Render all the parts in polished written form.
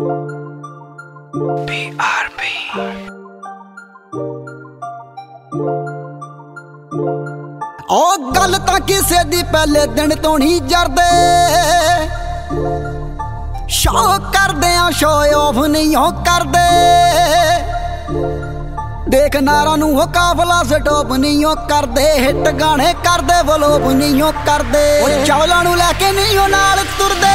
PRP ओ गल तां किसे दी पहले दिन तो नहीं जरदे शो करदे आ शो ऑफ नहीं हो करदे देख नारा नू हो काफला स्टॉप नहीं हो करदे हिट गाने करदे वलोप नहीं हो करदे चावलां नू लैके नहीं हो नाल तुरदे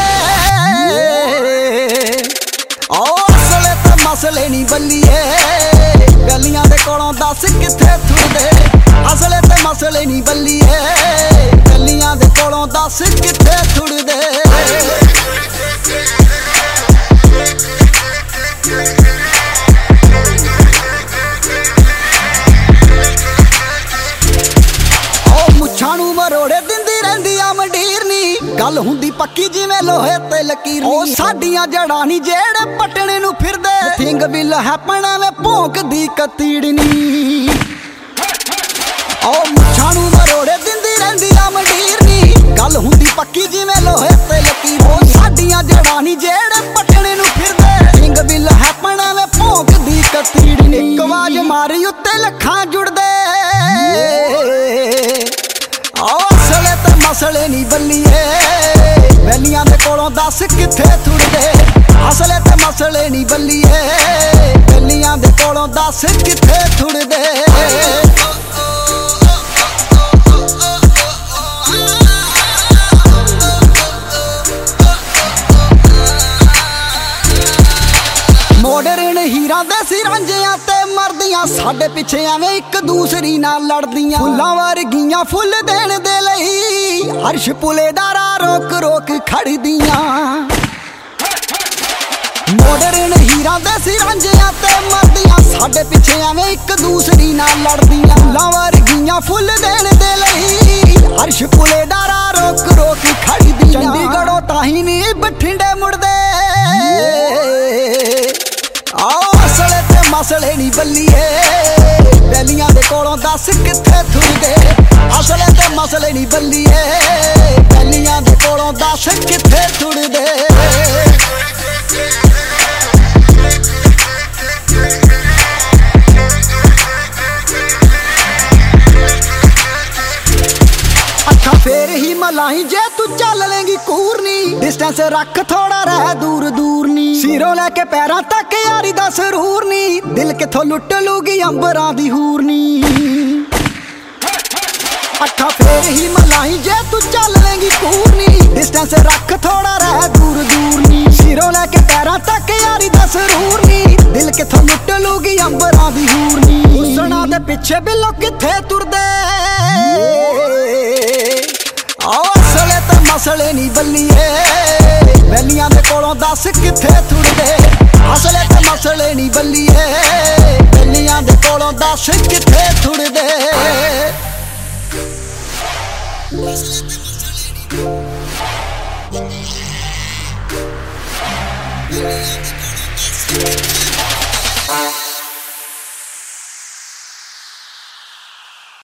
ओ असले ते मसले नहीं बल्लीए गलियां दे कोलों दस किथे थुरदे असले ते मसले नहीं बल्लीए गलियां दे कोलों दस किथे थुरदे मुछां नू मरोड़े दिंदी रहिंदी आ मंडीरनी गल हुंदी पक्की जिवें लोहे ते लकीर ओ साडियां जड़ां नी जेड़े पटणे नू फिरदे थिंग विल हैपन में भौंकदी कतीड़नी ओ मुछां नू मरोड़े दिंदी रहिंदी आ मंडीरनी गल हुंदी पक्की जिवें लोहे ते लकीर ओ साडियां जड़ां नी जेड़े पटणे नू फिरदे थिंग विल हैपन में भौंकदी कतीड़नी इक आवाज मारी उत्ते लखां जुड़दे असले ते मसले नहीं बल्लीए बैलियां दे कोलों दस किथे थुरदे असले ते मसले नहीं बल्लीए बैलियां दे कोलों दस किथे थुरदे मोडरन हीरा दे सिरांजियां ते मरदियां साडे पिछे एवें एक दूसरी नाल लड़दियां फुल्लां वर्गियां फुल देण दे लई हर्ष पुलेदारा रोक रोक खड़दियां मोडरन हीरा दे सिरांजियां ते मरदियां साडे पिछे एवें एक दूसरी नाल लड़दियां फुल्लां वर्गियां फुल देण दे लई हर्ष पुलेदारा रोक रोक खड़दियां चंडीगढ़ों ताहीं नी बठिंडे मुड़दे असले ते मसले नहीं बल्लीए बैलियां दे कोलों दस किथे थुरदे असले ते मसले नहीं बल्लीए बैलियां दे कोलों दस किथे थुरदे फेर ही मलाही जे तू चल लेंगी कूरनी डिस्टेंस रख थोड़ा रह दूर दूर नी सिरों लेके पैरां तक यारी दा सरूर नी दिल किथों लुट लूगी अंबरां दी हूरनी अखा फेर ही मलाही जे तू चल लेंगी कूरनी डिस्टेंस रख थोड़ा रह दूर दूर नी सिरों लेके पैरां तक यारी दा सरूर नी दिल किथों लुट लूगी अंबरां दी हूरनी हुस्ना दे पिछे बिल्लो किथे तुरदे असले ते मसले नहीं बल्लीए बैलियां दे कोलों दस किथे थुरदे असले ते मसले नहीं बल्लीए बैलियां दे कोलों दस किथे थुरदे PRP